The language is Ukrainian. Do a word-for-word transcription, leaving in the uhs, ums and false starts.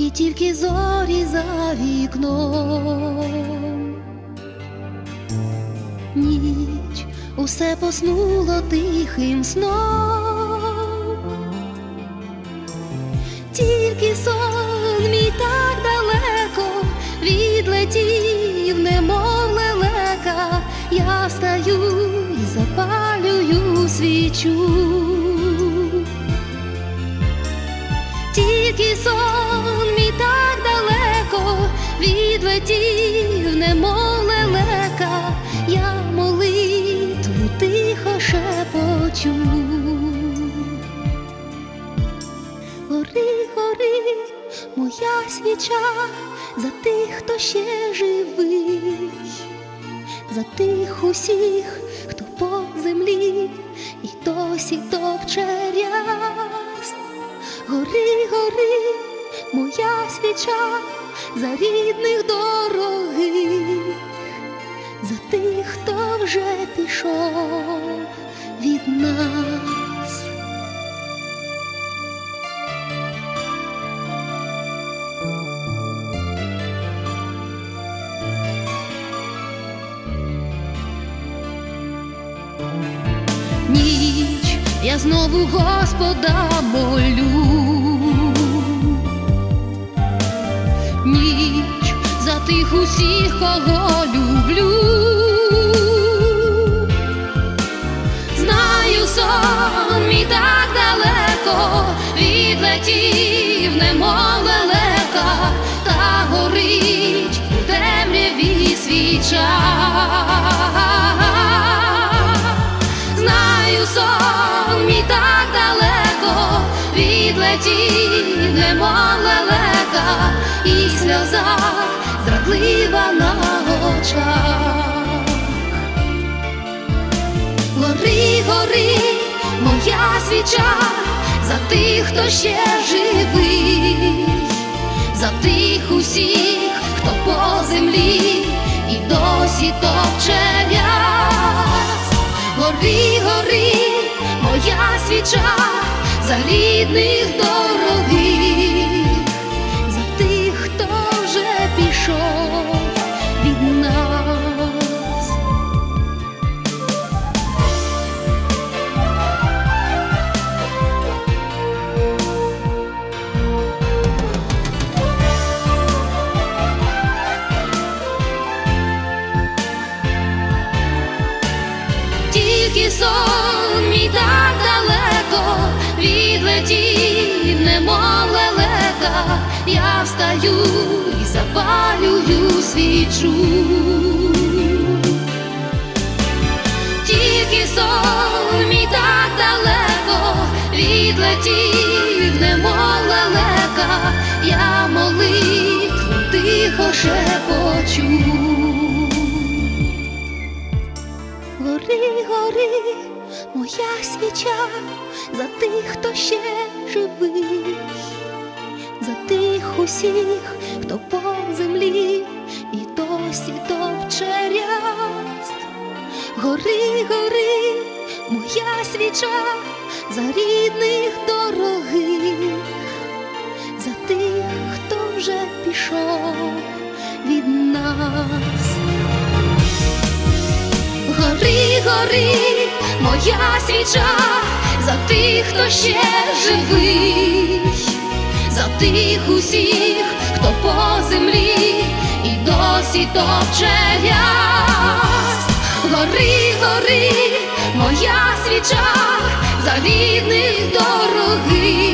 і тільки зорі за вікном. Ніч, усе поснуло тихим сном, тільки сон мій так далеко відлетів, немов лелека. Я встаю і запалюю свічу, тільки сон мій так далеко відлетів, немов лелека. Я молитву тихо шепочу. Гори, гори, моя свіча, за тих, хто ще живий, за тих усіх, хто по землі і досі топче ряст. Гори, гори, моя свіча, за рідних дорогих, за тих, хто вже пішов від нас. Ніч, я знову Господа молю, ніч, за тих усіх, кого люблю. Знаю, сон мій так далеко відлетів, немов лелека, та горить у темряві свіча. Знаю, сон мій так далеко відлетів, немов лелека, і сльоза зрадлива на очах. Гори, гори, моя свіча, за тих, хто ще живий, за тих усіх, хто по землі і досі топче ряст. Гори, гори, моя свіча, за рідних дорогих, за тих, хто вже пішов від нас. Тільки сон мій так далеко відлетів, немов лелека. Я встаю і запалюю свічу, тільки сон мій так далеко відлетів, немов лелека. Я молитву тихо шепочу. Гори, гори, моя свіча, за тих, хто ще живий, за тих усіх, хто по землі і досі топче ряст. Гори, гори, моя свіча, за рідних дорогих, за тих, хто вже пішов від нас. Гори, гори, моя свіча, за тих, хто ще живий, за тих усіх, хто по землі і досі топче ряст. Гори, гори, моя свіча, за рідних дорогих,